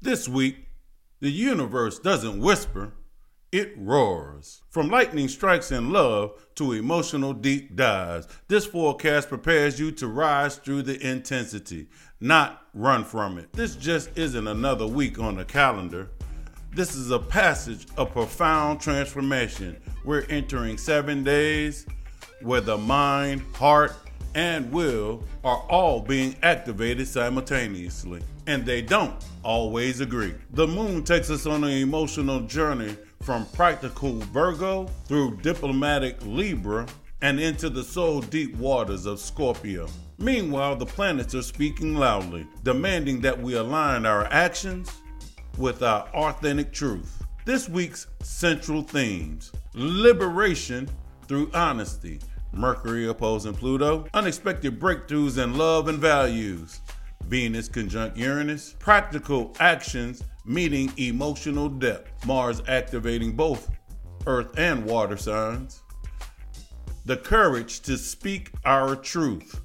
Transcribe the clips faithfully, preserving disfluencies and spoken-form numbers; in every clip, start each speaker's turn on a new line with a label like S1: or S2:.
S1: This week, the universe doesn't whisper, it roars. From lightning strikes in love to emotional deep dives, this forecast prepares you to rise through the intensity, not run from it. This just isn't another week on the calendar. This is a passage of profound transformation. We're entering seven days where the mind, heart, and will are all being activated simultaneously. And they don't always agree. The moon takes us on an emotional journey from practical Virgo through diplomatic Libra and into the soul deep waters of Scorpio. Meanwhile, the planets are speaking loudly, demanding that we align our actions with our authentic truth. This week's central themes: liberation through honesty, Mercury opposing Pluto, unexpected breakthroughs in love and values, Venus conjunct Uranus, practical actions meeting emotional depth, Mars activating both earth and water signs, the courage to speak our truth,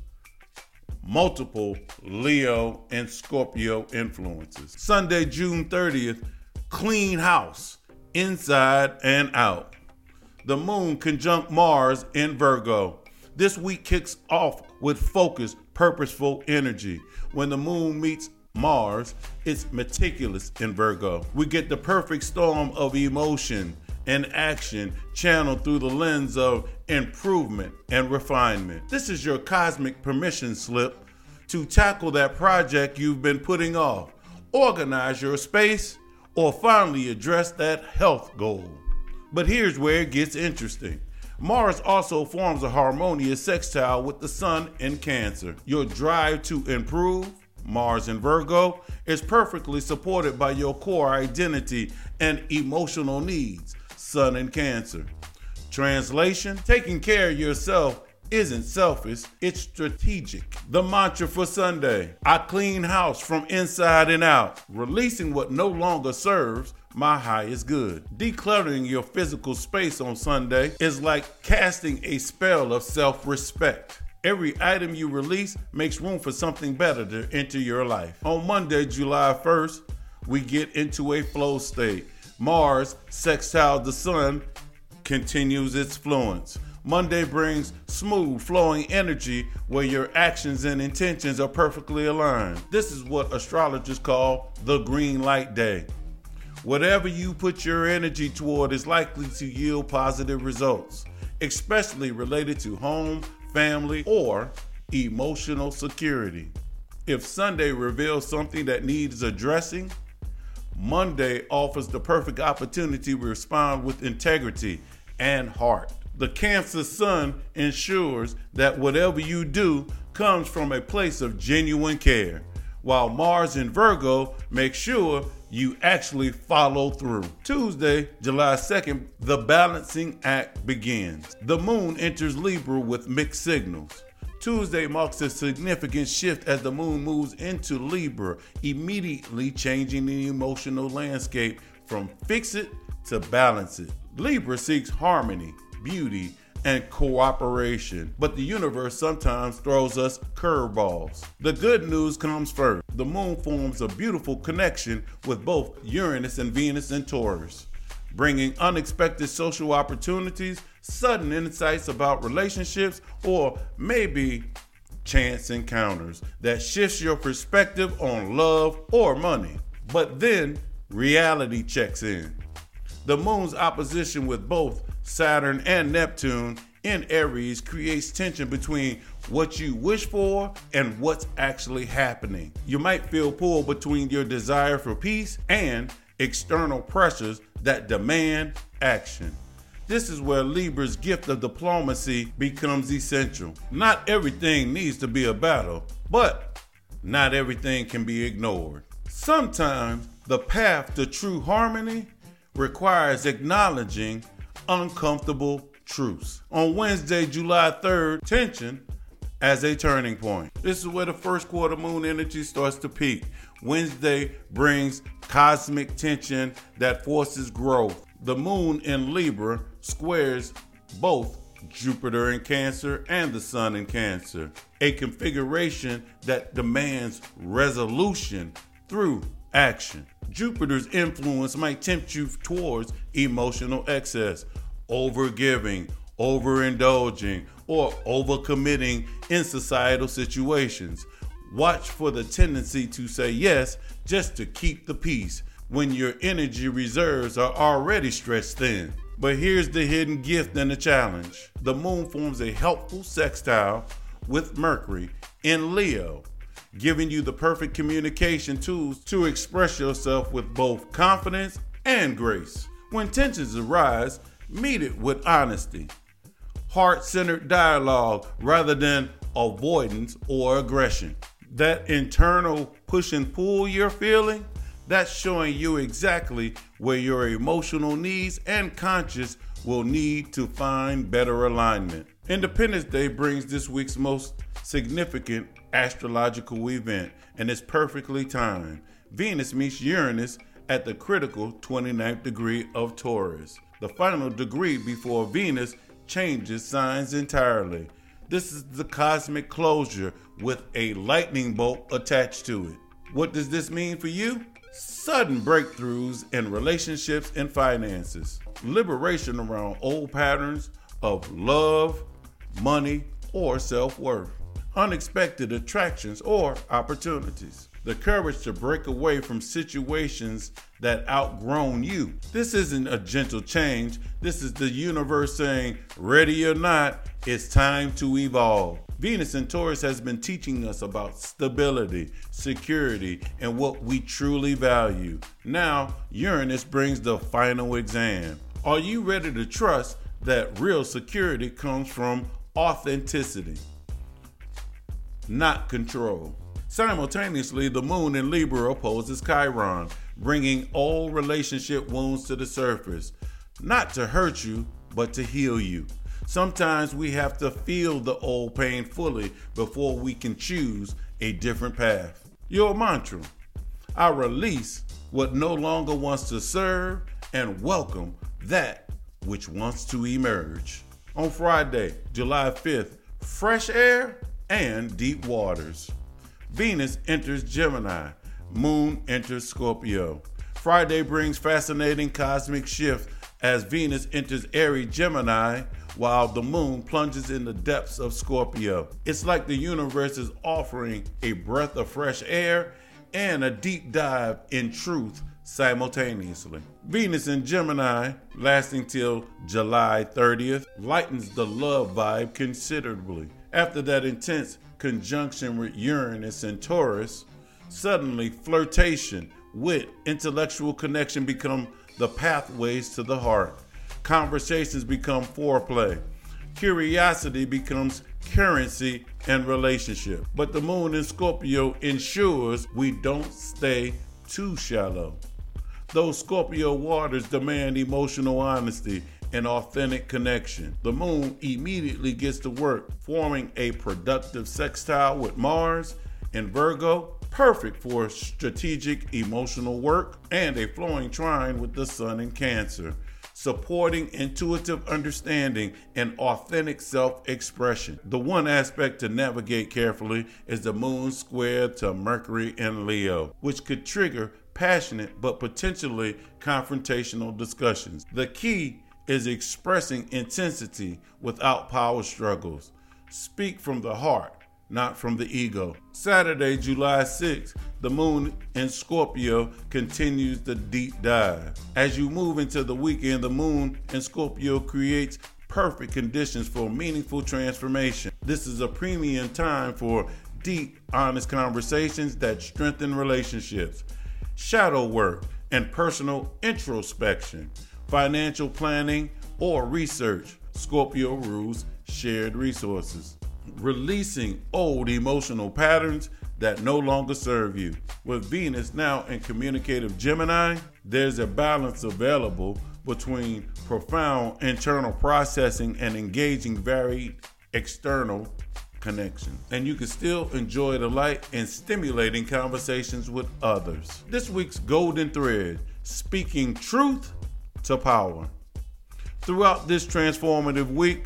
S1: multiple Leo and Scorpio influences. Sunday, June thirtieth, clean house, inside and out. The moon conjunct Mars in Virgo. This week kicks off with focused, purposeful energy. When the moon meets Mars, it's meticulous in Virgo. We get the perfect storm of emotion and action channeled through the lens of improvement and refinement. This is your cosmic permission slip to tackle that project you've been putting off, organize your space, or finally address that health goal. But here's where it gets interesting. Mars also forms a harmonious sextile with the Sun in Cancer. Your drive to improve, Mars in Virgo, is perfectly supported by your core identity and emotional needs, Sun in Cancer. Translation: taking care of yourself isn't selfish, it's strategic. The mantra for Sunday: I clean house from inside and out, releasing what no longer serves my highest good. Decluttering your physical space on Sunday is like casting a spell of self-respect. Every item you release makes room for something better to enter your life. On Monday, July first, we get into a flow state. Mars, sextile the Sun, continues its fluence. Monday brings smooth, flowing energy where your actions and intentions are perfectly aligned. This is what astrologers call the green light day. Whatever you put your energy toward is likely to yield positive results, especially related to home, family, or emotional security. If Sunday reveals something that needs addressing, Monday offers the perfect opportunity to respond with integrity and heart. The Cancer Sun ensures that whatever you do comes from a place of genuine care, while Mars in Virgo makes sure you actually follow through. Tuesday, July second, the balancing act begins. The moon enters Libra with mixed signals. Tuesday marks a significant shift as the moon moves into Libra, immediately changing the emotional landscape from fix it to balance it. Libra seeks harmony, beauty, and cooperation, but the universe sometimes throws us curveballs. The good news comes first. The moon forms a beautiful connection with both Uranus and Venus in Taurus, bringing unexpected social opportunities, sudden insights about relationships, or maybe chance encounters that shifts your perspective on love or money. But then reality checks in. The moon's opposition with both Saturn and Neptune in Aries creates tension between what you wish for and what's actually happening. You might feel pulled between your desire for peace and external pressures that demand action. This is where Libra's gift of diplomacy becomes essential. Not everything needs to be a battle, but not everything can be ignored. Sometimes the path to true harmony requires acknowledging uncomfortable truths. On Wednesday, July third, tension as a turning point. This is where the first quarter moon energy starts to peak. Wednesday brings cosmic tension that forces growth. The moon in Libra squares both Jupiter in Cancer and the Sun in Cancer, a configuration that demands resolution through action. Jupiter's influence might tempt you towards emotional excess, overgiving, overindulging, or overcommitting in societal situations. Watch for the tendency to say yes just to keep the peace when your energy reserves are already stretched thin. But here's the hidden gift and the challenge. The moon forms a helpful sextile with Mercury in Leo, giving you the perfect communication tools to express yourself with both confidence and grace. When tensions arise, meet it with honesty, heart-centered dialogue rather than avoidance or aggression. That internal push and pull you're feeling, that's showing you exactly where your emotional needs and conscience will need to find better alignment. Independence Day brings this week's most significant astrological event, and it's perfectly timed. Venus meets Uranus at the critical twenty-ninth degree of Taurus, the final degree before Venus changes signs entirely. This is the cosmic closure with a lightning bolt attached to it. What does this mean for you? Sudden breakthroughs in relationships and finances. Liberation around old patterns of love, money, or self-worth. Unexpected attractions or opportunities. The courage to break away from situations that outgrown you. This isn't a gentle change. This is the universe saying, ready or not, it's time to evolve. Venus in Taurus has been teaching us about stability, security, and what we truly value. Now, Uranus brings the final exam. Are you ready to trust that real security comes from authenticity, not control? Simultaneously, the moon in Libra opposes Chiron, bringing old relationship wounds to the surface, not to hurt you, but to heal you. Sometimes we have to feel the old pain fully before we can choose a different path. Your mantra: I release what no longer wants to serve and welcome that which wants to emerge. On Friday, July fifth, fresh air and deep waters. Venus enters Gemini, Moon enters Scorpio. Friday brings fascinating cosmic shift as Venus enters Aries Gemini while the Moon plunges in the depths of Scorpio. It's like the universe is offering a breath of fresh air and a deep dive in truth simultaneously. Venus in Gemini, lasting till July thirtieth, lightens the love vibe considerably. After that intense conjunction with Uranus and Taurus, suddenly flirtation, wit, intellectual connection become the pathways to the heart. Conversations become foreplay. Curiosity becomes currency and relationship. But the moon in Scorpio ensures we don't stay too shallow. Those Scorpio waters demand emotional honesty and authentic connection. The moon immediately gets to work, forming a productive sextile with Mars in Virgo, perfect for strategic emotional work, and a flowing trine with the sun in Cancer, supporting intuitive understanding and authentic self-expression. The one aspect to navigate carefully is the moon square to Mercury in Leo, which could trigger passionate but potentially confrontational discussions. The key is expressing intensity without power struggles. Speak from the heart, not from the ego. Saturday, July sixth, the moon in Scorpio continues the deep dive. As you move into the weekend, the moon in Scorpio creates perfect conditions for meaningful transformation. This is a premium time for deep, honest conversations that strengthen relationships, shadow work, and personal introspection. Financial planning or research. Scorpio rules shared resources. Releasing old emotional patterns that no longer serve you. With Venus now in communicative Gemini, there's a balance available between profound internal processing and engaging varied external connection. And you can still enjoy the light and stimulating conversations with others. This week's golden thread: speaking truth to power. Throughout this transformative week,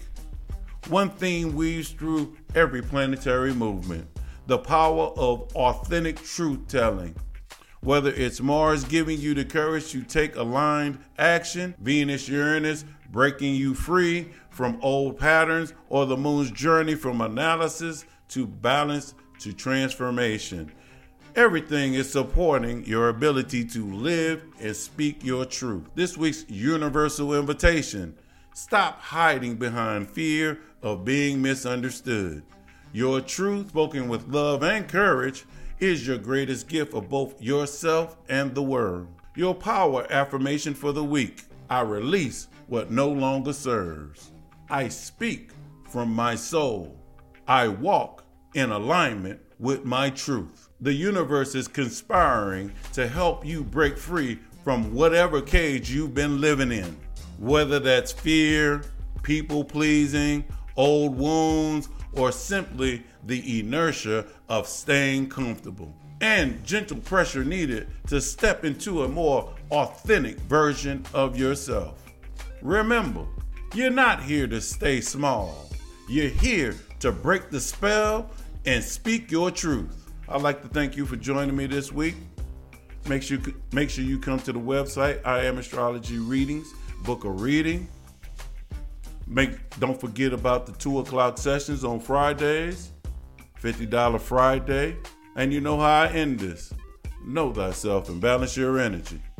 S1: one theme weaves through every planetary movement: the power of authentic truth-telling. Whether it's Mars giving you the courage to take aligned action, Venus, Uranus breaking you free from old patterns, or the moon's journey from analysis to balance to transformation. Everything is supporting your ability to live and speak your truth. This week's universal invitation: stop hiding behind fear of being misunderstood. Your truth, spoken with love and courage, is your greatest gift of both yourself and the world. Your power affirmation for the week: I release what no longer serves. I speak from my soul. I walk in alignment with my truth. The universe is conspiring to help you break free from whatever cage you've been living in, whether that's fear, people pleasing, old wounds, or simply the inertia of staying comfortable. And gentle pressure needed to step into a more authentic version of yourself. Remember, you're not here to stay small. You're here to break the spell and speak your truth. I'd like to thank you for joining me this week. Make sure, make sure you come to the website, I Am Astrology Readings, book a reading. Make, don't forget about the two o'clock sessions on Fridays, fifty dollars Friday. And you know how I end this: know thyself and balance your energy.